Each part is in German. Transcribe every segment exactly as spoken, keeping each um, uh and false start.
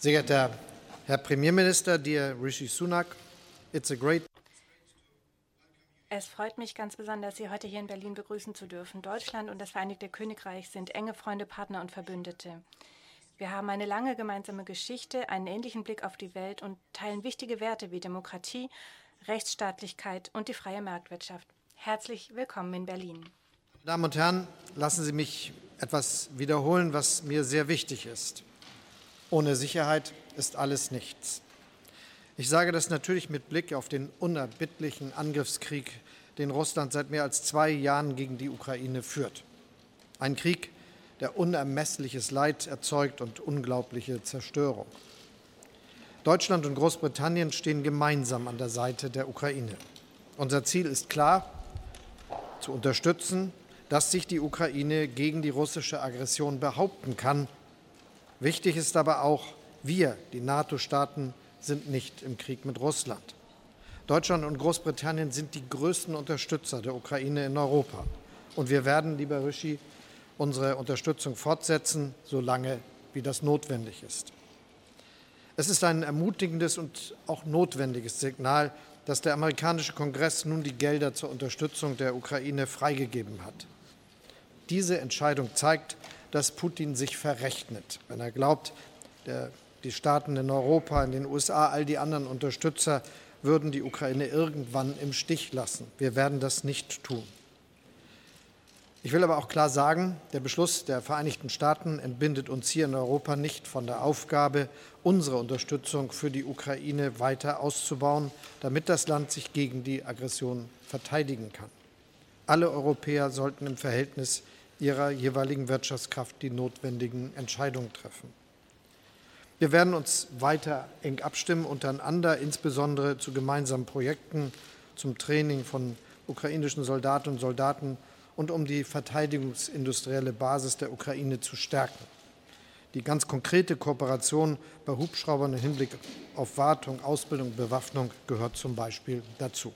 Sehr geehrter Herr Premierminister, dear Rishi Sunak, it's a great Es freut mich ganz besonders, Sie heute hier in Berlin begrüßen zu dürfen. Deutschland und das Vereinigte Königreich sind enge Freunde, Partner und Verbündete. Wir haben eine lange gemeinsame Geschichte, einen ähnlichen Blick auf die Welt und teilen wichtige Werte wie Demokratie, Rechtsstaatlichkeit und die freie Marktwirtschaft. Herzlich willkommen in Berlin. Meine Damen und Herren, lassen Sie mich etwas wiederholen, was mir sehr wichtig ist. Ohne Sicherheit ist alles nichts. Ich sage das natürlich mit Blick auf den unerbittlichen Angriffskrieg, den Russland seit mehr als zwei Jahren gegen die Ukraine führt. Ein Krieg, der unermessliches Leid erzeugt und unglaubliche Zerstörung. Deutschland und Großbritannien stehen gemeinsam an der Seite der Ukraine. Unser Ziel ist klar, zu unterstützen, dass sich die Ukraine gegen die russische Aggression behaupten kann. Wichtig ist aber auch, wir, die NATO-Staaten, sind nicht im Krieg mit Russland. Deutschland und Großbritannien sind die größten Unterstützer der Ukraine in Europa. Und wir werden, lieber Rishi, unsere Unterstützung fortsetzen, solange wie das notwendig ist. Es ist ein ermutigendes und auch notwendiges Signal, dass der amerikanische Kongress nun die Gelder zur Unterstützung der Ukraine freigegeben hat. Diese Entscheidung zeigt, dass Putin sich verrechnet, wenn er glaubt, der Die Staaten in Europa, in den U S A, all die anderen Unterstützer würden die Ukraine irgendwann im Stich lassen. Wir werden das nicht tun. Ich will aber auch klar sagen, der Beschluss der Vereinigten Staaten entbindet uns hier in Europa nicht von der Aufgabe, unsere Unterstützung für die Ukraine weiter auszubauen, damit das Land sich gegen die Aggression verteidigen kann. Alle Europäer sollten im Verhältnis ihrer jeweiligen Wirtschaftskraft die notwendigen Entscheidungen treffen. Wir werden uns weiter eng abstimmen untereinander, insbesondere zu gemeinsamen Projekten, zum Training von ukrainischen Soldatinnen und Soldaten und um die verteidigungsindustrielle Basis der Ukraine zu stärken. Die ganz konkrete Kooperation bei Hubschraubern im Hinblick auf Wartung, Ausbildung und Bewaffnung gehört zum Beispiel dazu.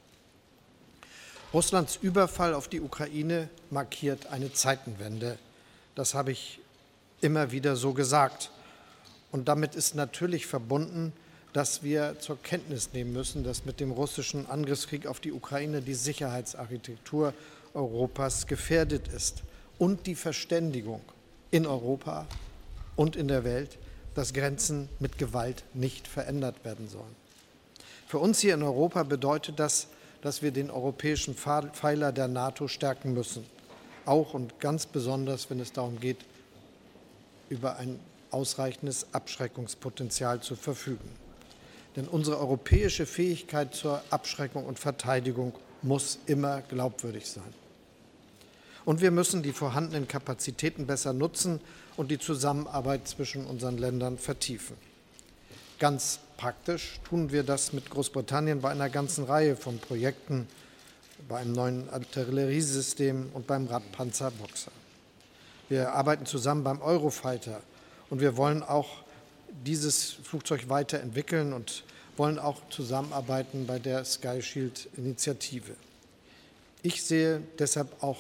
Russlands Überfall auf die Ukraine markiert eine Zeitenwende. Das habe ich immer wieder so gesagt. Und damit ist natürlich verbunden, dass wir zur Kenntnis nehmen müssen, dass mit dem russischen Angriffskrieg auf die Ukraine die Sicherheitsarchitektur Europas gefährdet ist und die Verständigung in Europa und in der Welt, dass Grenzen mit Gewalt nicht verändert werden sollen. Für uns hier in Europa bedeutet das, dass wir den europäischen Pfeiler der NATO stärken müssen, auch und ganz besonders, wenn es darum geht, über ein ausreichendes Abschreckungspotenzial zu verfügen. Denn unsere europäische Fähigkeit zur Abschreckung und Verteidigung muss immer glaubwürdig sein. Und wir müssen die vorhandenen Kapazitäten besser nutzen und die Zusammenarbeit zwischen unseren Ländern vertiefen. Ganz praktisch tun wir das mit Großbritannien bei einer ganzen Reihe von Projekten, bei einem neuen Artilleriesystem und beim Radpanzer Boxer. Wir arbeiten zusammen beim Eurofighter. Und wir wollen auch dieses Flugzeug weiterentwickeln und wollen auch zusammenarbeiten bei der Sky Shield-Initiative. Ich sehe deshalb auch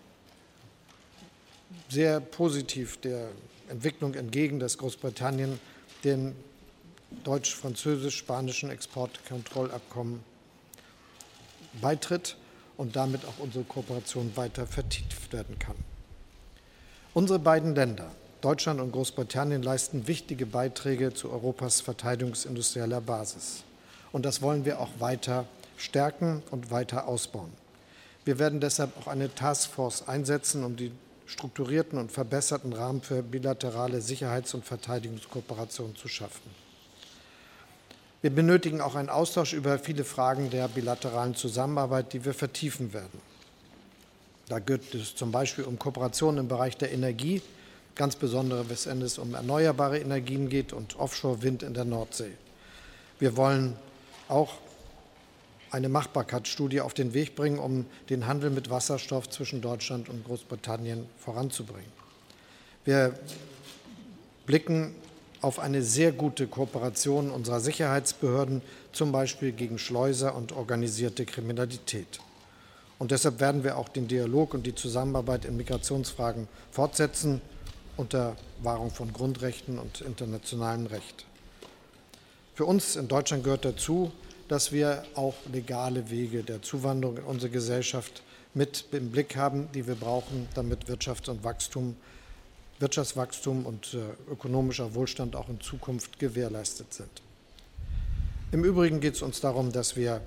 sehr positiv der Entwicklung entgegen, dass Großbritannien dem deutsch-französisch-spanischen Exportkontrollabkommen beitritt und damit auch unsere Kooperation weiter vertieft werden kann. Unsere beiden Länder, Deutschland und Großbritannien, leisten wichtige Beiträge zu Europas verteidigungsindustrieller Basis. Und das wollen wir auch weiter stärken und weiter ausbauen. Wir werden deshalb auch eine Taskforce einsetzen, um die strukturierten und verbesserten Rahmen für bilaterale Sicherheits- und Verteidigungskooperation zu schaffen. Wir benötigen auch einen Austausch über viele Fragen der bilateralen Zusammenarbeit, die wir vertiefen werden. Da geht es zum Beispiel um Kooperation im Bereich der Energie, ganz besonders wenn es um erneuerbare Energien geht und Offshore-Wind in der Nordsee. Wir wollen auch eine Machbarkeitsstudie auf den Weg bringen, um den Handel mit Wasserstoff zwischen Deutschland und Großbritannien voranzubringen. Wir blicken auf eine sehr gute Kooperation unserer Sicherheitsbehörden, zum Beispiel gegen Schleuser und organisierte Kriminalität. Und deshalb werden wir auch den Dialog und die Zusammenarbeit in Migrationsfragen fortsetzen. unter Wahrung von Grundrechten und internationalem Recht. Für uns in Deutschland gehört dazu, dass wir auch legale Wege der Zuwanderung in unsere Gesellschaft mit im Blick haben, die wir brauchen, damit Wirtschafts- und Wachstum, Wirtschaftswachstum und äh, ökonomischer Wohlstand auch in Zukunft gewährleistet sind. Im Übrigen geht es uns darum, dass wir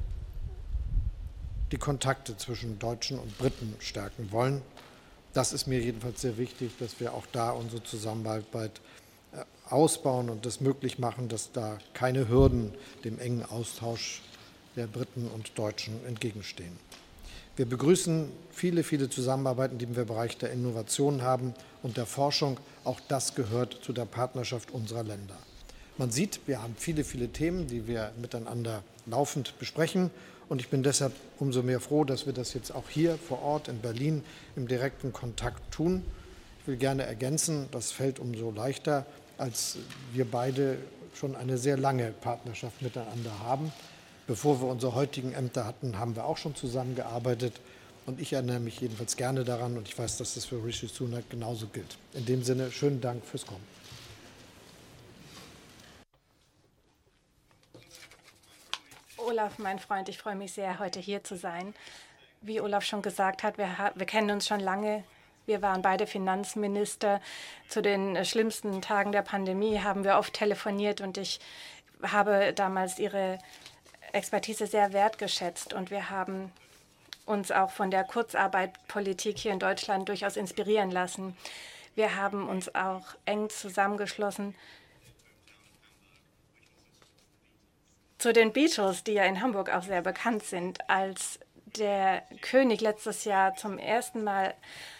die Kontakte zwischen Deutschen und Briten stärken wollen. Das ist mir jedenfalls sehr wichtig, dass wir auch da unsere Zusammenarbeit ausbauen und es möglich machen, dass da keine Hürden dem engen Austausch der Briten und Deutschen entgegenstehen. Wir begrüßen viele, viele Zusammenarbeiten, die wir im Bereich der Innovation haben und der Forschung. Auch das gehört zu der Partnerschaft unserer Länder. Man sieht, wir haben viele, viele Themen, die wir miteinander laufend besprechen. Und ich bin deshalb umso mehr froh, dass wir das jetzt auch hier vor Ort in Berlin im direkten Kontakt tun. Ich will gerne ergänzen, das fällt umso leichter, als wir beide schon eine sehr lange Partnerschaft miteinander haben. Bevor wir unsere heutigen Ämter hatten, haben wir auch schon zusammengearbeitet. Und ich erinnere mich jedenfalls gerne daran und ich weiß, dass das für Rishi Sunak genauso gilt. In dem Sinne, schönen Dank fürs Kommen. Olaf, mein Freund, ich freue mich sehr, heute hier zu sein. Wie Olaf schon gesagt hat, wir, wir kennen uns schon lange. Wir waren beide Finanzminister. Zu den schlimmsten Tagen der Pandemie haben wir oft telefoniert und ich habe damals Ihre Expertise sehr wertgeschätzt. Und wir haben uns auch von der Kurzarbeitpolitik hier in Deutschland durchaus inspirieren lassen. Wir haben uns auch eng zusammengeschlossen zu den Beatles, die ja in Hamburg auch sehr bekannt sind. Als der König letztes Jahr zum ersten Mal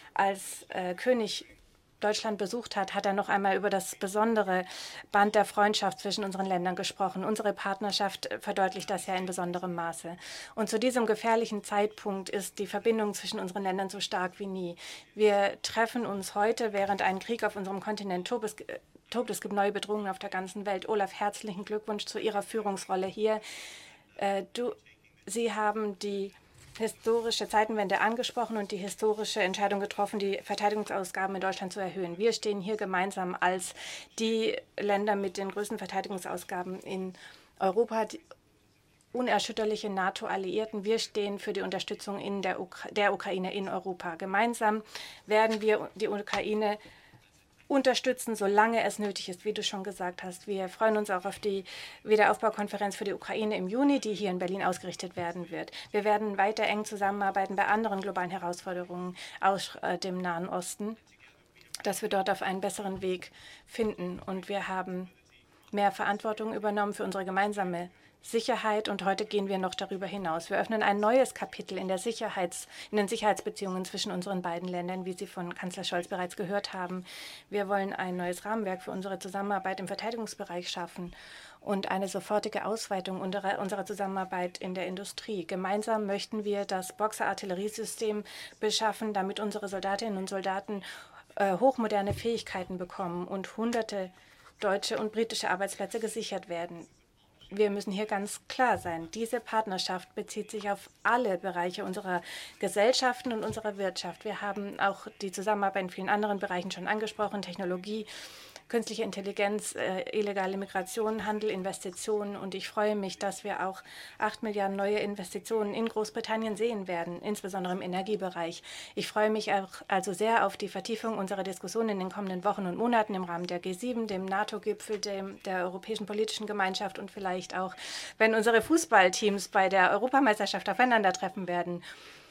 als äh, König Deutschland besucht hat, hat er noch einmal über das besondere Band der Freundschaft zwischen unseren Ländern gesprochen. Unsere Partnerschaft verdeutlicht das ja in besonderem Maße. Und zu diesem gefährlichen Zeitpunkt ist die Verbindung zwischen unseren Ländern so stark wie nie. Wir treffen uns heute, während ein Krieg auf unserem Kontinent tobt. Es, tobt. Es gibt neue Bedrohungen auf der ganzen Welt. Olaf, herzlichen Glückwunsch zu Ihrer Führungsrolle hier. Äh, du, Sie haben die historische Zeitenwende angesprochen und die historische Entscheidung getroffen, die Verteidigungsausgaben in Deutschland zu erhöhen. Wir stehen hier gemeinsam als die Länder mit den größten Verteidigungsausgaben in Europa, die unerschütterliche NATO-Alliierten. Wir stehen für die Unterstützung in der, Ukra der Ukraine in Europa. Gemeinsam werden wir die Ukraine unterstützen, solange es nötig ist, wie du schon gesagt hast. Wir freuen uns auch auf die Wiederaufbaukonferenz für die Ukraine im Juni, die hier in Berlin ausgerichtet werden wird. Wir werden weiter eng zusammenarbeiten bei anderen globalen Herausforderungen aus äh, dem Nahen Osten, dass wir dort auf einen besseren Weg finden. Und wir haben mehr Verantwortung übernommen für unsere gemeinsame Sicherheit und heute gehen wir noch darüber hinaus. Wir öffnen ein neues Kapitel in, der Sicherheits-, in den Sicherheitsbeziehungen zwischen unseren beiden Ländern, wie Sie von Kanzler Scholz bereits gehört haben. Wir wollen ein neues Rahmenwerk für unsere Zusammenarbeit im Verteidigungsbereich schaffen und eine sofortige Ausweitung unserer, unserer Zusammenarbeit in der Industrie. Gemeinsam möchten wir das Boxer-Artilleriesystem beschaffen, damit unsere Soldatinnen und Soldaten äh, hochmoderne Fähigkeiten bekommen und hunderte deutsche und britische Arbeitsplätze gesichert werden. Wir müssen hier ganz klar sein. Diese Partnerschaft bezieht sich auf alle Bereiche unserer Gesellschaften und unserer Wirtschaft. Wir haben auch die Zusammenarbeit in vielen anderen Bereichen schon angesprochen, Technologie, künstliche Intelligenz, äh, illegale Migration, Handel, Investitionen. Und ich freue mich, dass wir auch acht Milliarden neue Investitionen in Großbritannien sehen werden, insbesondere im Energiebereich. Ich freue mich auch also sehr auf die Vertiefung unserer Diskussion in den kommenden Wochen und Monaten im Rahmen der G sieben, dem NATO-Gipfel, dem, der Europäischen Politischen Gemeinschaft und vielleicht auch, wenn unsere Fußballteams bei der Europameisterschaft aufeinandertreffen werden.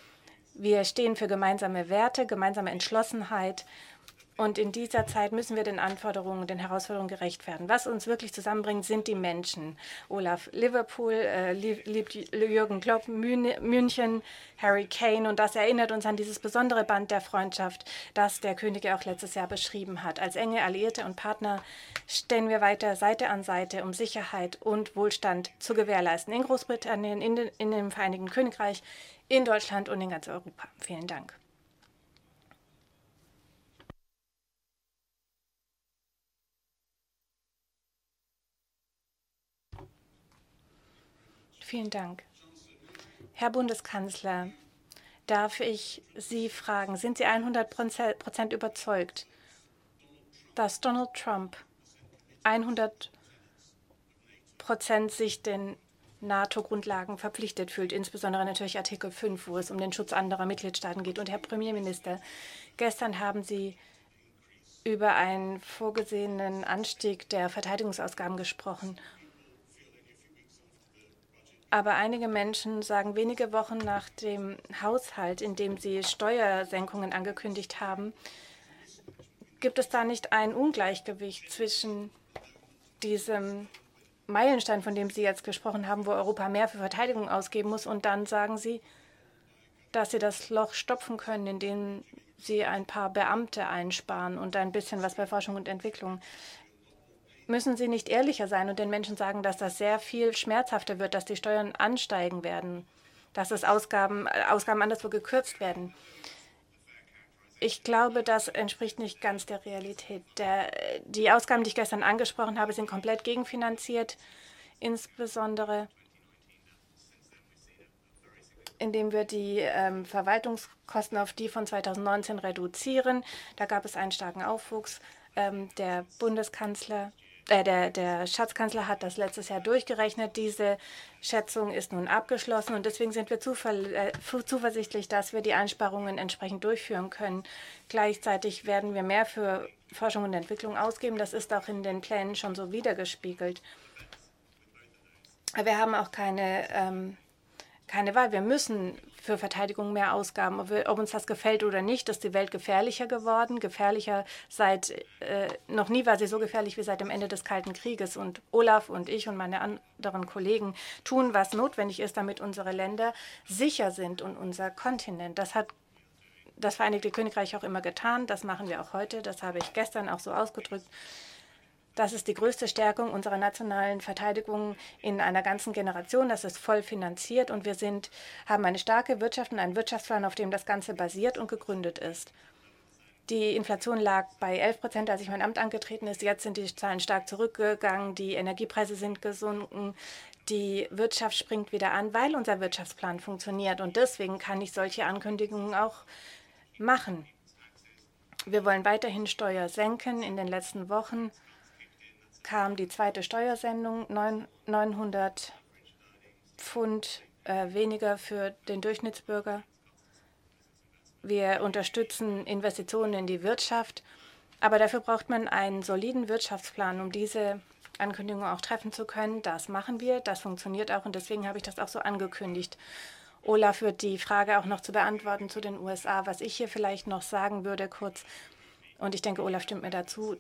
Wir stehen für gemeinsame Werte, gemeinsame Entschlossenheit. Und in dieser Zeit müssen wir den Anforderungen, den Herausforderungen gerecht werden. Was uns wirklich zusammenbringt, sind die Menschen. Olaf, Liverpool, äh, liebt Jürgen Klopp, München, Harry Kane. Und das erinnert uns an dieses besondere Band der Freundschaft, das der König auch letztes Jahr beschrieben hat. Als enge Alliierte und Partner stehen wir weiter Seite an Seite, um Sicherheit und Wohlstand zu gewährleisten. In Großbritannien, in, den, in dem Vereinigten Königreich, in Deutschland und in ganz Europa. Vielen Dank. Vielen Dank. Herr Bundeskanzler, darf ich Sie fragen, sind Sie hundert Prozent überzeugt dass Donald Trump hundert Prozent sich den NATO-Grundlagen verpflichtet fühlt, insbesondere natürlich Artikel fünf, wo es um den Schutz anderer Mitgliedstaaten geht. Und Herr Premierminister, gestern haben Sie über einen vorgesehenen Anstieg der Verteidigungsausgaben gesprochen. Aber einige Menschen sagen wenige Wochen nach dem Haushalt, in dem sie Steuersenkungen angekündigt haben, gibt es da nicht ein Ungleichgewicht zwischen diesem Meilenstein, von dem Sie jetzt gesprochen haben, wo Europa mehr für Verteidigung ausgeben muss, und dann sagen Sie, dass Sie das Loch stopfen können, indem Sie ein paar Beamte einsparen und ein bisschen was bei Forschung und Entwicklung. Müssen Sie nicht ehrlicher sein und den Menschen sagen, dass das sehr viel schmerzhafter wird, dass die Steuern ansteigen werden, dass es Ausgaben, Ausgaben anderswo gekürzt werden? Ich glaube, das entspricht nicht ganz der Realität. Der, die Ausgaben, die ich gestern angesprochen habe, sind komplett gegenfinanziert, insbesondere indem wir die ähm, Verwaltungskosten auf die von zweitausendneunzehn reduzieren. Da gab es einen starken Aufwuchs. Ähm, der Bundeskanzler, äh, der, der Schatzkanzler hat das letztes Jahr durchgerechnet. Diese Schätzung ist nun abgeschlossen und deswegen sind wir äh, zuversichtlich, dass wir die Einsparungen entsprechend durchführen können. Gleichzeitig werden wir mehr für Forschung und Entwicklung ausgeben. Das ist auch in den Plänen schon so wiedergespiegelt. Wir haben auch keine ähm, Keine Wahl. Wir müssen für Verteidigung mehr ausgaben. Ob, wir, ob uns das gefällt oder nicht, ist die Welt gefährlicher geworden. Gefährlicher seit, äh, noch nie war sie so gefährlich wie seit dem Ende des Kalten Krieges. Und Olaf und ich und meine anderen Kollegen tun, was notwendig ist, damit unsere Länder sicher sind und unser Kontinent. Das hat das Vereinigte Königreich auch immer getan. Das machen wir auch heute. Das habe ich gestern auch so ausgedrückt. Das ist die größte Stärkung unserer nationalen Verteidigung in einer ganzen Generation. Das ist voll finanziert und wir sind, haben eine starke Wirtschaft und einen Wirtschaftsplan, auf dem das Ganze basiert und gegründet ist. Die Inflation lag bei elf Prozent, als ich mein Amt angetreten ist. Jetzt sind die Zahlen stark zurückgegangen. Die Energiepreise sind gesunken. Die Wirtschaft springt wieder an, weil unser Wirtschaftsplan funktioniert. Und deswegen kann ich solche Ankündigungen auch machen. Wir wollen weiterhin Steuer senken. In den letzten Wochen kam die zweite Steuersendung, neunhundert Pfund äh, weniger für den Durchschnittsbürger. Wir unterstützen Investitionen in die Wirtschaft, aber dafür braucht man einen soliden Wirtschaftsplan, um diese Ankündigung auch treffen zu können. Das machen wir, das funktioniert auch und deswegen habe ich das auch so angekündigt. Olaf wird die Frage auch noch zu beantworten zu den U S A. Was ich hier vielleicht noch sagen würde kurz, und ich denke, Olaf stimmt mir dazu,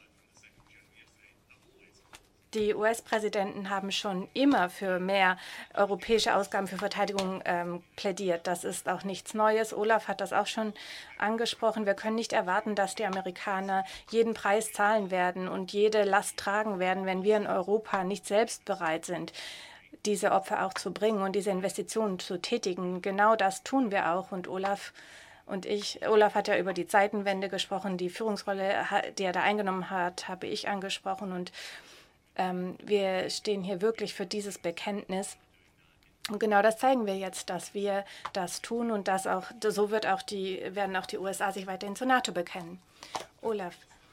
die U S-Präsidenten haben schon immer für mehr europäische Ausgaben für Verteidigung ähm, plädiert. Das ist auch nichts Neues. Olaf hat das auch schon angesprochen. Wir können nicht erwarten, dass die Amerikaner jeden Preis zahlen werden und jede Last tragen werden, wenn wir in Europa nicht selbst bereit sind, diese Opfer auch zu bringen und diese Investitionen zu tätigen. Genau das tun wir auch. Und Olaf und ich, Olaf hat ja über die Zeitenwende gesprochen. Die Führungsrolle, die er da eingenommen hat, habe ich angesprochen. Und wir stehen hier wirklich für dieses Bekenntnis. Und genau das zeigen wir jetzt, dass wir das tun und dass auch, so wird auch die, werden auch die U S A sich weiterhin zur NATO bekennen. Olaf.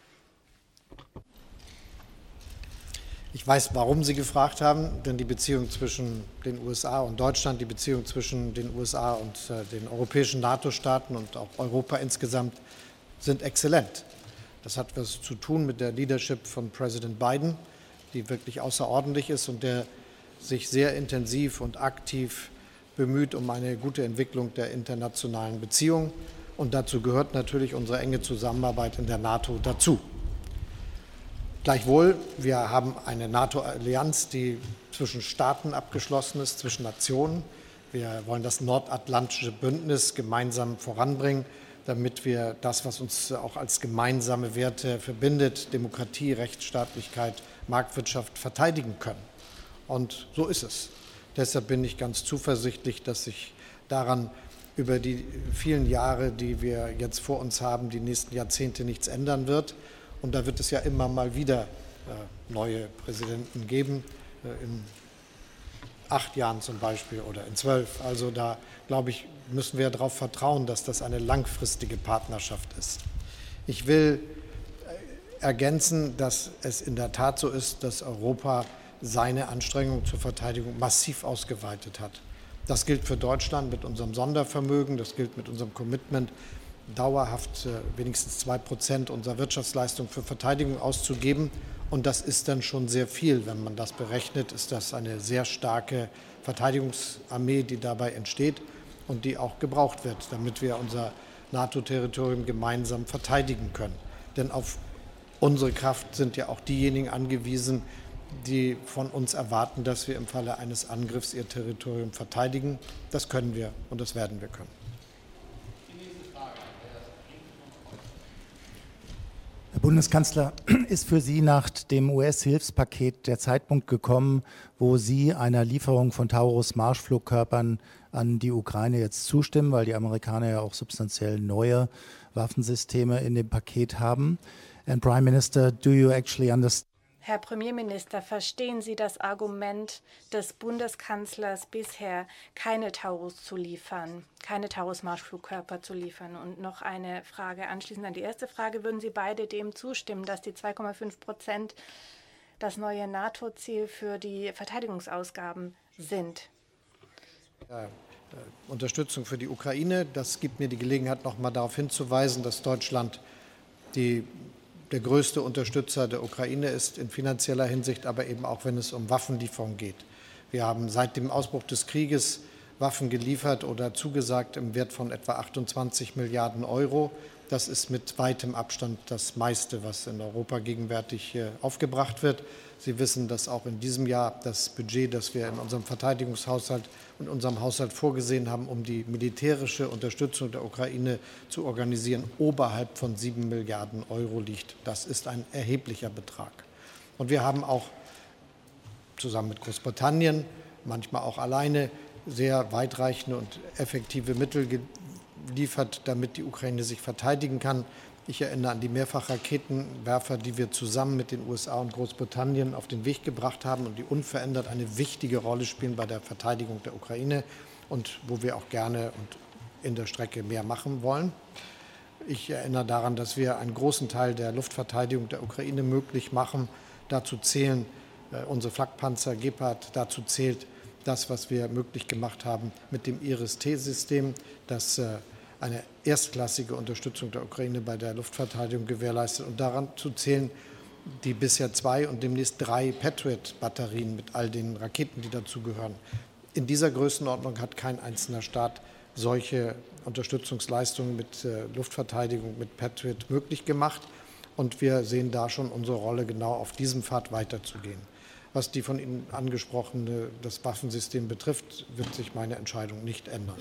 Ich weiß, warum Sie gefragt haben, denn die Beziehung zwischen den U S A und Deutschland, die Beziehung zwischen den U S A und äh, den europäischen NATO-Staaten und auch Europa insgesamt sind exzellent. Das hat was zu tun mit der Leadership von Präsident Biden, die wirklich außerordentlich ist und der sich sehr intensiv und aktiv bemüht um eine gute Entwicklung der internationalen Beziehungen. Und dazu gehört natürlich unsere enge Zusammenarbeit in der NATO dazu. Gleichwohl, wir haben eine NATO-Allianz, die zwischen Staaten abgeschlossen ist, zwischen Nationen. Wir wollen das nordatlantische Bündnis gemeinsam voranbringen, damit wir das, was uns auch als gemeinsame Werte verbindet, Demokratie, Rechtsstaatlichkeit, Marktwirtschaft verteidigen können. Und so ist es. Deshalb bin ich ganz zuversichtlich, dass sich daran über die vielen Jahre, die wir jetzt vor uns haben, die nächsten Jahrzehnte nichts ändern wird. Und da wird es ja immer mal wieder äh, neue Präsidenten geben, äh, in acht Jahren zum Beispiel oder in zwölf. Also da, glaube ich, müssen wir darauf vertrauen, dass das eine langfristige Partnerschaft ist. Ich will ergänzen, dass es in der Tat so ist, dass Europa seine Anstrengungen zur Verteidigung massiv ausgeweitet hat. Das gilt für Deutschland mit unserem Sondervermögen, das gilt mit unserem Commitment, dauerhaft wenigstens zwei Prozent unserer Wirtschaftsleistung für Verteidigung auszugeben. Und das ist dann schon sehr viel. Wenn man das berechnet, ist das eine sehr starke Verteidigungsarmee, die dabei entsteht und die auch gebraucht wird, damit wir unser NATO-Territorium gemeinsam verteidigen können. Denn auf unsere Kraft sind ja auch diejenigen angewiesen, die von uns erwarten, dass wir im Falle eines Angriffs ihr Territorium verteidigen. Das können wir und das werden wir können. Herr Bundeskanzler, ist für Sie nach dem U S-Hilfspaket der Zeitpunkt gekommen, wo Sie einer Lieferung von Taurus-Marschflugkörpern an die Ukraine jetzt zustimmen, weil die Amerikaner ja auch substanziell neue Waffensysteme in dem Paket haben? And Prime Minister, do you actually understand? Herr Premierminister, verstehen Sie das Argument des Bundeskanzlers bisher, keine Taurus zu liefern, keine Taurus-Marschflugkörper zu liefern? Und noch eine Frage anschließend an die erste Frage. Würden Sie beide dem zustimmen, dass die zwei Komma fünf Prozent das neue NATO-Ziel für die Verteidigungsausgaben sind? Ja, äh, Unterstützung für die Ukraine, das gibt mir die Gelegenheit, noch mal darauf hinzuweisen, dass Deutschland die der größte Unterstützer der Ukraine ist in finanzieller Hinsicht, aber eben auch, wenn es um Waffenlieferung geht. Wir haben seit dem Ausbruch des Krieges Waffen geliefert oder zugesagt im Wert von etwa achtundzwanzig Milliarden Euro. Das ist mit weitem Abstand das meiste, was in Europa gegenwärtig aufgebracht wird. Sie wissen, dass auch in diesem Jahr das Budget, das wir in unserem Verteidigungshaushalt und unserem Haushalt vorgesehen haben, um die militärische Unterstützung der Ukraine zu organisieren, oberhalb von sieben Milliarden Euro liegt. Das ist ein erheblicher Betrag. Und wir haben auch zusammen mit Großbritannien, manchmal auch alleine, sehr weitreichende und effektive Mittel geliefert, damit die Ukraine sich verteidigen kann. Ich erinnere an die Mehrfachraketenwerfer, die wir zusammen mit den U S A und Großbritannien auf den Weg gebracht haben und die unverändert eine wichtige Rolle spielen bei der Verteidigung der Ukraine und wo wir auch gerne und in der Strecke mehr machen wollen. Ich erinnere daran, dass wir einen großen Teil der Luftverteidigung der Ukraine möglich machen. Dazu zählen äh, unsere Flakpanzer Gepard, dazu zählt das, was wir möglich gemacht haben mit dem Iris-T-System, das äh, eine erstklassige Unterstützung der Ukraine bei der Luftverteidigung gewährleistet. Und daran zu zählen die bisher zwei und demnächst drei Patriot-Batterien mit all den Raketen, die dazugehören. In dieser Größenordnung hat kein einzelner Staat solche Unterstützungsleistungen mit äh, Luftverteidigung, mit Patriot möglich gemacht. Und wir sehen da schon unsere Rolle, genau auf diesem Pfad weiterzugehen. Was die von Ihnen angesprochene, das Waffensystem betrifft, wird sich meine Entscheidung nicht ändern.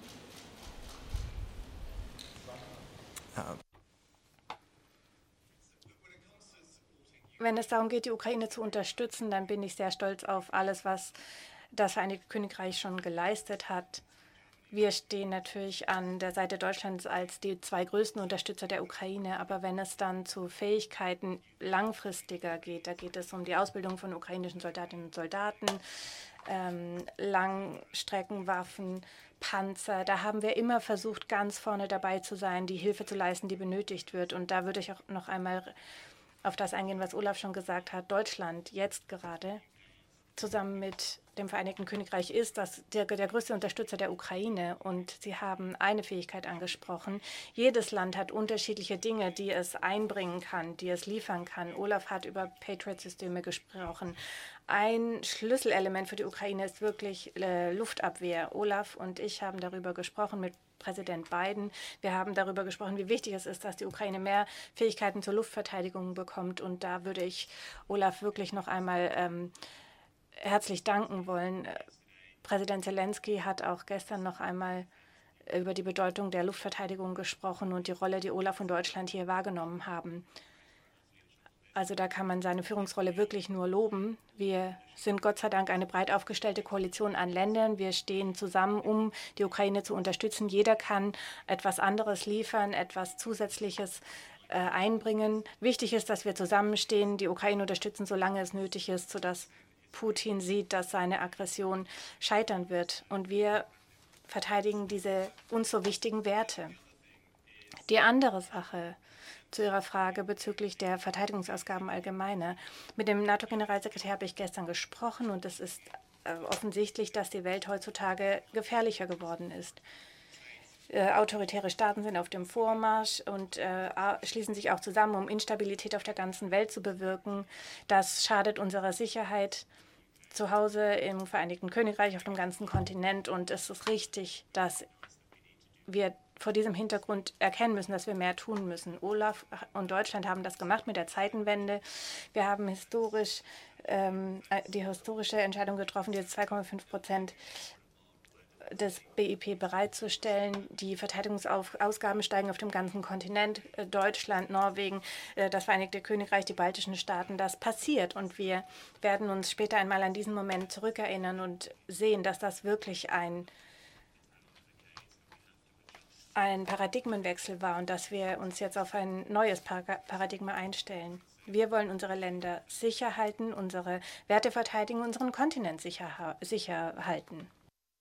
Wenn es darum geht, die Ukraine zu unterstützen, dann bin ich sehr stolz auf alles, was das Vereinigte Königreich schon geleistet hat. Wir stehen natürlich an der Seite Deutschlands als die zwei größten Unterstützer der Ukraine. Aber wenn es dann zu Fähigkeiten langfristiger geht, da geht es um die Ausbildung von ukrainischen Soldatinnen und Soldaten, ähm, Langstreckenwaffen, Panzer. Da haben wir immer versucht, ganz vorne dabei zu sein, die Hilfe zu leisten, die benötigt wird. Und da würde ich auch noch einmal auf das eingehen, was Olaf schon gesagt hat. Deutschland jetzt gerade zusammen mit dem Vereinigten Königreich ist das der, der größte Unterstützer der Ukraine. Und Sie haben eine Fähigkeit angesprochen. Jedes Land hat unterschiedliche Dinge, die es einbringen kann, die es liefern kann. Olaf hat über Patriot-Systeme gesprochen. Ein Schlüsselelement für die Ukraine ist wirklich äh, Luftabwehr. Olaf und ich haben darüber gesprochen mit Präsident Biden. Wir haben darüber gesprochen, wie wichtig es ist, dass die Ukraine mehr Fähigkeiten zur Luftverteidigung bekommt. Und da würde ich Olaf wirklich noch einmal ähm, herzlich danken wollen. Präsident Zelensky hat auch gestern noch einmal über die Bedeutung der Luftverteidigung gesprochen und die Rolle, die Olaf und Deutschland hier wahrgenommen haben. Also da kann man seine Führungsrolle wirklich nur loben. Wir sind Gott sei Dank eine breit aufgestellte Koalition an Ländern. Wir stehen zusammen, um die Ukraine zu unterstützen. Jeder kann etwas anderes liefern, etwas Zusätzliches äh, einbringen. Wichtig ist, dass wir zusammenstehen, die Ukraine unterstützen, solange es nötig ist, sodass Putin sieht, dass seine Aggression scheitern wird. Und wir verteidigen diese uns so wichtigen Werte. Die andere Sache, zu Ihrer Frage bezüglich der Verteidigungsausgaben allgemeiner. Mit dem NATO-Generalsekretär habe ich gestern gesprochen und es ist äh, offensichtlich, dass die Welt heutzutage gefährlicher geworden ist. Äh, autoritäre Staaten sind auf dem Vormarsch und äh, schließen sich auch zusammen, um Instabilität auf der ganzen Welt zu bewirken. Das schadet unserer Sicherheit zu Hause im Vereinigten Königreich, auf dem ganzen Kontinent. Und es ist richtig, dass wir vor diesem Hintergrund erkennen müssen, dass wir mehr tun müssen. Olaf und Deutschland haben das gemacht mit der Zeitenwende. Wir haben historisch ähm, die historische Entscheidung getroffen, diese zwei Komma fünf Prozent des B I P bereitzustellen. Die Verteidigungsausgaben steigen auf dem ganzen Kontinent. Deutschland, Norwegen, das Vereinigte Königreich, die baltischen Staaten. Das passiert und wir werden uns später einmal an diesen Moment zurückerinnern und sehen, dass das wirklich ein ein Paradigmenwechsel war und dass wir uns jetzt auf ein neues Paradigma einstellen. Wir wollen unsere Länder sicher halten, unsere Werte verteidigen, unseren Kontinent sicher, sicher halten.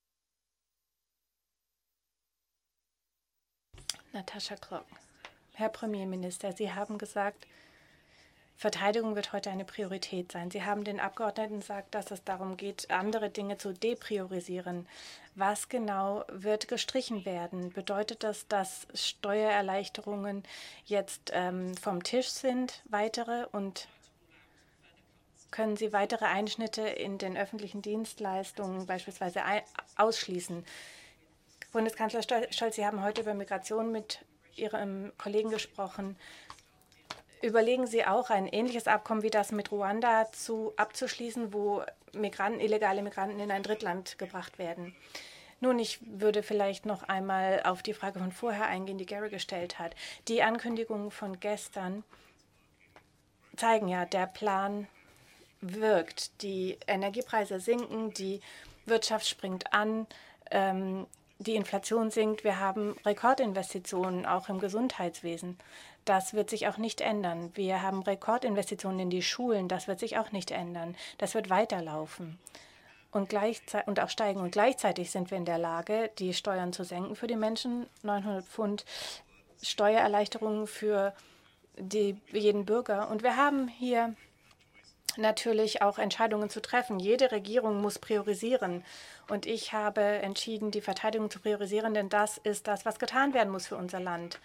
Natascha Klock. Herr Premierminister, Sie haben gesagt, Verteidigung wird heute eine Priorität sein. Sie haben den Abgeordneten gesagt, dass es darum geht, andere Dinge zu depriorisieren. Was genau wird gestrichen werden? Bedeutet das, dass Steuererleichterungen jetzt ähm, vom Tisch sind, weitere? Und können Sie weitere Einschnitte in den öffentlichen Dienstleistungen beispielsweise ausschließen? Bundeskanzler Scholz, Sie haben heute über Migration mit Ihrem Kollegen gesprochen. Überlegen Sie auch, ein ähnliches Abkommen wie das mit Ruanda zu, abzuschließen, wo Migranten, illegale Migranten in ein Drittland gebracht werden? Nun, ich würde vielleicht noch einmal auf die Frage von vorher eingehen, die Gary gestellt hat. Die Ankündigungen von gestern zeigen ja, der Plan wirkt. Die Energiepreise sinken, die Wirtschaft springt an, ähm, die Inflation sinkt. Wir haben Rekordinvestitionen auch im Gesundheitswesen. Das wird sich auch nicht ändern. Wir haben Rekordinvestitionen in die Schulen. Das wird sich auch nicht ändern. Das wird weiterlaufen und, gleichzeitig, und auch steigen. Und gleichzeitig sind wir in der Lage, die Steuern zu senken für die Menschen. neunhundert Pfund Steuererleichterungen für die, jeden Bürger. Und wir haben hier natürlich auch Entscheidungen zu treffen. Jede Regierung muss priorisieren. Und ich habe entschieden, die Verteidigung zu priorisieren, denn das ist das, was getan werden muss für unser Land.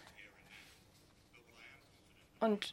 Und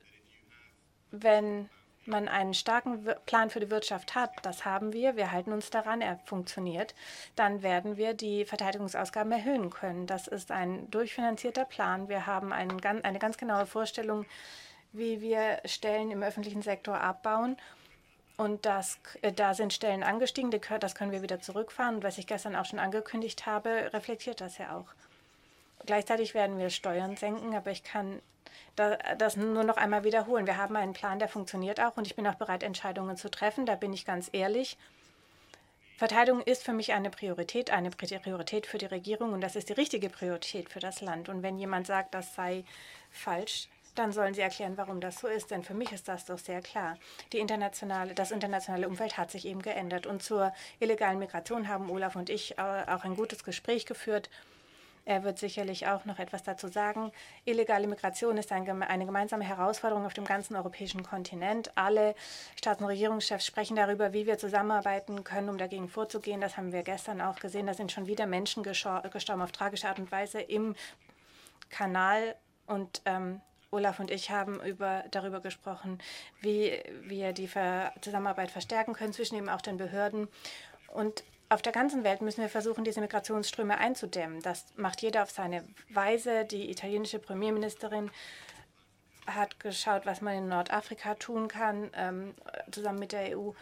wenn man einen starken Plan für die Wirtschaft hat, das haben wir, wir halten uns daran, er funktioniert, dann werden wir die Verteidigungsausgaben erhöhen können. Das ist ein durchfinanzierter Plan. Wir haben einen, eine ganz genaue Vorstellung, wie wir Stellen im öffentlichen Sektor abbauen. Und das, da sind Stellen angestiegen, das können wir wieder zurückfahren. Und was ich gestern auch schon angekündigt habe, reflektiert das ja auch. Gleichzeitig werden wir Steuern senken, aber ich kann das nur noch einmal wiederholen. Wir haben einen Plan, der funktioniert auch und ich bin auch bereit, Entscheidungen zu treffen. Da bin ich ganz ehrlich. Verteidigung ist für mich eine Priorität, eine Priorität für die Regierung und das ist die richtige Priorität für das Land. Und wenn jemand sagt, das sei falsch, dann sollen Sie erklären, warum das so ist. Denn für mich ist das doch sehr klar. Die internationale, das internationale Umfeld hat sich eben geändert. Und zur illegalen Migration haben Olaf und ich auch ein gutes Gespräch geführt. Er wird sicherlich auch noch etwas dazu sagen. Illegale Migration ist ein, eine gemeinsame Herausforderung auf dem ganzen europäischen Kontinent. Alle Staats- und Regierungschefs sprechen darüber, wie wir zusammenarbeiten können, um dagegen vorzugehen. Das haben wir gestern auch gesehen. Da sind schon wieder Menschen gestorben auf tragische Art und Weise im Kanal. Und ähm, Olaf und ich haben über, darüber gesprochen, wie wir die Ver- Zusammenarbeit verstärken können zwischen eben auch den Behörden. Und auf der ganzen Welt müssen wir versuchen, diese Migrationsströme einzudämmen. Das macht jeder auf seine Weise. Die italienische Premierministerin hat geschaut, was man in Nordafrika tun kann, ähm, zusammen mit der E U.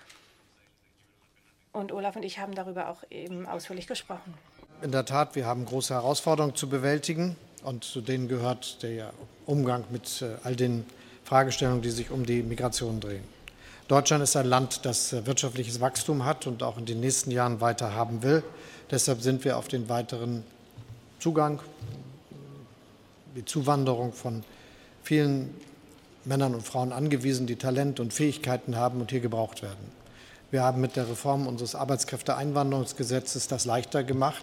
Und Olaf und ich haben darüber auch eben ausführlich gesprochen. In der Tat, wir haben große Herausforderungen zu bewältigen. Und zu denen gehört der Umgang mit äh, all den Fragestellungen, die sich um die Migration drehen. Deutschland ist ein Land, das äh, wirtschaftliches Wachstum hat und auch in den nächsten Jahren weiter haben will. Deshalb sind wir auf den weiteren Zugang, die Zuwanderung von vielen Männern und Frauen angewiesen, die Talent und Fähigkeiten haben und hier gebraucht werden. Wir haben mit der Reform unseres Arbeitskräfteeinwanderungsgesetzes das leichter gemacht,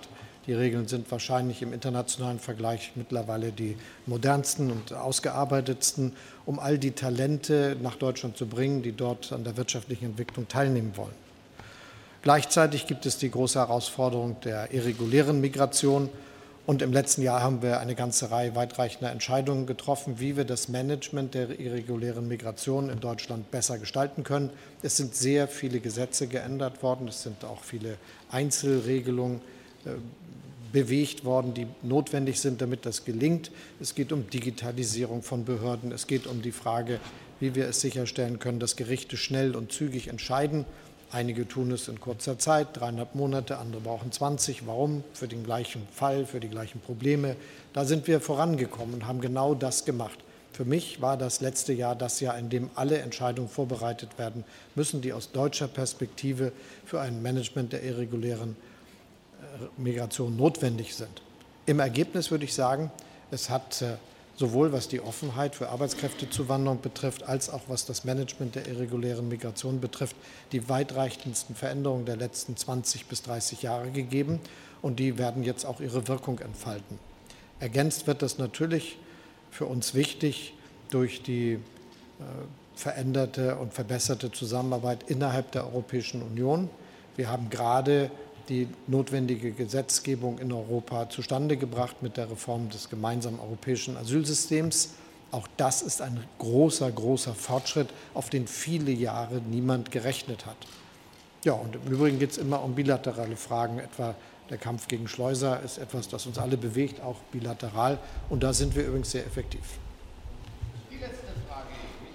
Die Regeln sind wahrscheinlich im internationalen Vergleich mittlerweile die modernsten und ausgearbeitetsten, um all die Talente nach Deutschland zu bringen, die dort an der wirtschaftlichen Entwicklung teilnehmen wollen. Gleichzeitig gibt es die große Herausforderung der irregulären Migration. Und im letzten Jahr haben wir eine ganze Reihe weitreichender Entscheidungen getroffen, wie wir das Management der irregulären Migration in Deutschland besser gestalten können. Es sind sehr viele Gesetze geändert worden. Es sind auch viele Einzelregelungen äh, bewegt worden, die notwendig sind, damit das gelingt. Es geht um Digitalisierung von Behörden. Es geht um die Frage, wie wir es sicherstellen können, dass Gerichte schnell und zügig entscheiden. Einige tun es in kurzer Zeit, dreieinhalb Monate, andere brauchen zwanzig. Warum? Für den gleichen Fall, für die gleichen Probleme. Da sind wir vorangekommen und haben genau das gemacht. Für mich war das letzte Jahr das Jahr, in dem alle Entscheidungen vorbereitet werden müssen, die aus deutscher Perspektive für ein Management der irregulären Migration notwendig sind. Im Ergebnis würde ich sagen, es hat sowohl was die Offenheit für Arbeitskräftezuwanderung betrifft, als auch was das Management der irregulären Migration betrifft, die weitreichendsten Veränderungen der letzten zwanzig bis dreißig Jahre gegeben. Und die werden jetzt auch ihre Wirkung entfalten. Ergänzt wird das natürlich für uns wichtig durch die äh, veränderte und verbesserte Zusammenarbeit innerhalb der Europäischen Union. Wir haben gerade die notwendige Gesetzgebung in Europa zustande gebracht mit der Reform des gemeinsamen europäischen Asylsystems. Auch das ist ein großer, großer Fortschritt, auf den viele Jahre niemand gerechnet hat. Ja, und im Übrigen geht es immer um bilaterale Fragen, etwa der Kampf gegen Schleuser ist etwas, das uns alle bewegt, auch bilateral. Und da sind wir übrigens sehr effektiv. Die letzte Frage,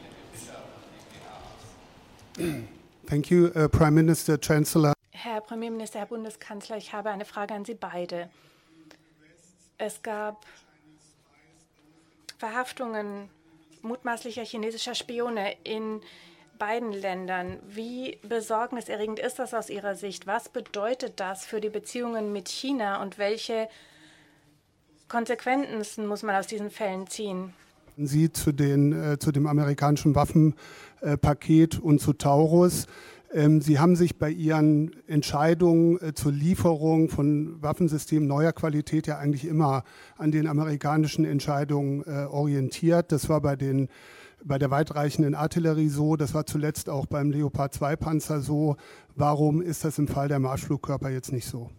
Michael Fischer. Thank you, uh, Prime Minister, Chancellor. Herr Premierminister, Herr Bundeskanzler, ich habe eine Frage an Sie beide. Es gab Verhaftungen mutmaßlicher chinesischer Spione in beiden Ländern. Wie besorgniserregend ist das aus Ihrer Sicht? Was bedeutet das für die Beziehungen mit China und welche Konsequenzen muss man aus diesen Fällen ziehen? Sie zu, den, äh, zu dem amerikanischen Waffenpaket äh, und zu Taurus. Ähm, Sie haben sich bei Ihren Entscheidungen äh, zur Lieferung von Waffensystemen neuer Qualität ja eigentlich immer an den amerikanischen Entscheidungen äh, orientiert. Das war bei, den, bei der weitreichenden Artillerie so, das war zuletzt auch beim Leopard zwei Panzer so. Warum ist das im Fall der Marschflugkörper jetzt nicht so?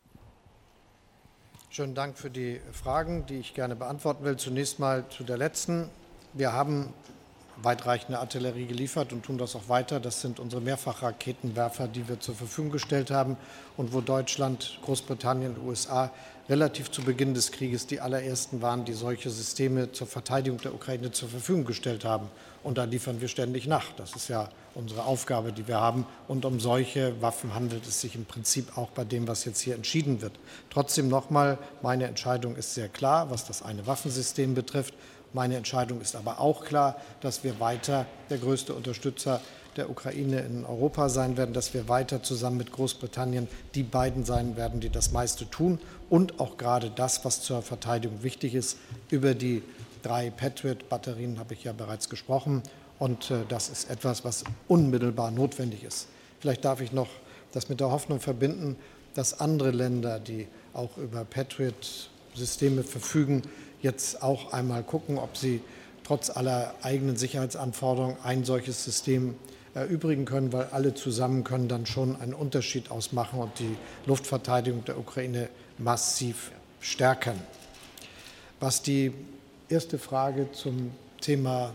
Schönen Dank für die Fragen, die ich gerne beantworten will. Zunächst mal zu der letzten. Wir haben weitreichende Artillerie geliefert und tun das auch weiter. Das sind unsere Mehrfachraketenwerfer, die wir zur Verfügung gestellt haben und wo Deutschland, Großbritannien und U S A relativ zu Beginn des Krieges die allerersten waren, die solche Systeme zur Verteidigung der Ukraine zur Verfügung gestellt haben. Und da liefern wir ständig nach. Das ist ja unsere Aufgabe, die wir haben. Und um solche Waffen handelt es sich im Prinzip auch bei dem, was jetzt hier entschieden wird. Trotzdem nochmal, meine Entscheidung ist sehr klar, was das eine Waffensystem betrifft. Meine Entscheidung ist aber auch klar, dass wir weiter der größte Unterstützer der Ukraine in Europa sein werden, dass wir weiter zusammen mit Großbritannien die beiden sein werden, die das meiste tun und auch gerade das, was zur Verteidigung wichtig ist. Über die drei Patriot-Batterien habe ich ja bereits gesprochen und äh, das ist etwas, was unmittelbar notwendig ist. Vielleicht darf ich noch das mit der Hoffnung verbinden, dass andere Länder, die auch über Patriot-Systeme verfügen, jetzt auch einmal gucken, ob sie trotz aller eigenen Sicherheitsanforderungen ein solches System erübrigen können, weil alle zusammen können dann schon einen Unterschied ausmachen und die Luftverteidigung der Ukraine massiv stärken. Was die erste Frage zum Thema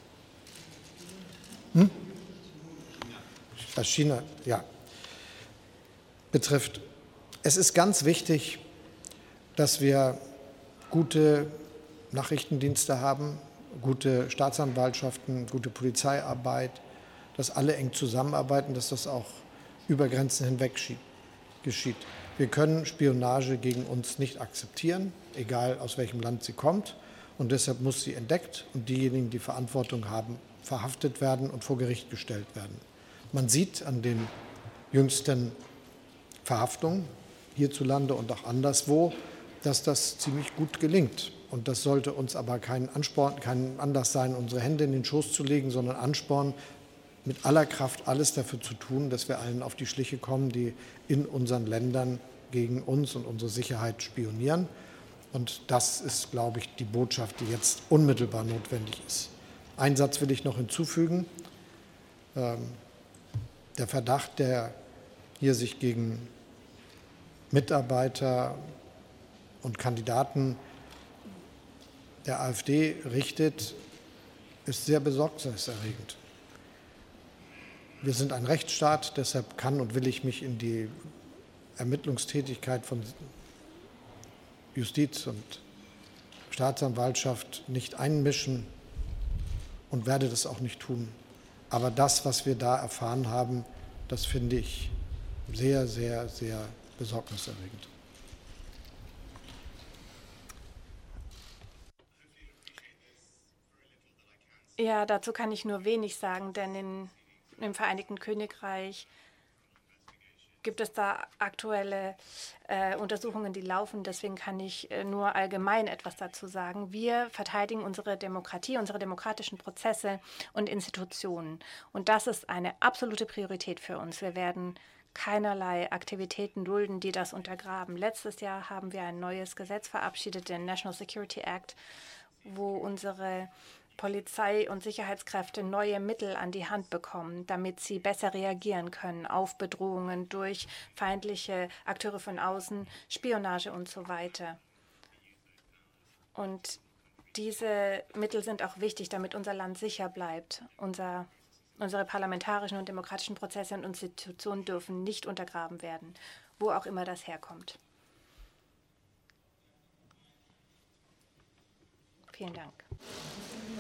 hm? China ja, betrifft, es ist ganz wichtig, dass wir gute Nachrichtendienste haben, gute Staatsanwaltschaften, gute Polizeiarbeit, dass alle eng zusammenarbeiten, dass das auch über Grenzen hinweg geschieht. Wir können Spionage gegen uns nicht akzeptieren, egal aus welchem Land sie kommt. Und deshalb muss sie entdeckt und diejenigen, die Verantwortung haben, verhaftet werden und vor Gericht gestellt werden. Man sieht an den jüngsten Verhaftungen hierzulande und auch anderswo, dass das ziemlich gut gelingt. Und das sollte uns aber kein Ansporn, kein Anlass sein, unsere Hände in den Schoß zu legen, sondern anspornen, mit aller Kraft alles dafür zu tun, dass wir allen auf die Schliche kommen, die in unseren Ländern gegen uns und unsere Sicherheit spionieren. Und das ist, glaube ich, die Botschaft, die jetzt unmittelbar notwendig ist. Einen Satz will ich noch hinzufügen. Der Verdacht, der hier sich gegen Mitarbeiter und Kandidaten der AfD richtet, ist sehr besorgniserregend. Wir sind ein Rechtsstaat, deshalb kann und will ich mich in die Ermittlungstätigkeit von Justiz und Staatsanwaltschaft nicht einmischen und werde das auch nicht tun. Aber das, was wir da erfahren haben, das finde ich sehr, sehr, sehr besorgniserregend. Ja, dazu kann ich nur wenig sagen, denn in, im Vereinigten Königreich gibt es da aktuelle äh, Untersuchungen, die laufen. Deswegen kann ich äh, nur allgemein etwas dazu sagen. Wir verteidigen unsere Demokratie, unsere demokratischen Prozesse und Institutionen. Und das ist eine absolute Priorität für uns. Wir werden keinerlei Aktivitäten dulden, die das untergraben. Letztes Jahr haben wir ein neues Gesetz verabschiedet, den National Security Act, wo unsere Polizei und Sicherheitskräfte neue Mittel an die Hand bekommen, damit sie besser reagieren können auf Bedrohungen durch feindliche Akteure von außen, Spionage und so weiter. Und diese Mittel sind auch wichtig, damit unser Land sicher bleibt. Unser, unsere parlamentarischen und demokratischen Prozesse und Institutionen dürfen nicht untergraben werden, wo auch immer das herkommt. Vielen Dank.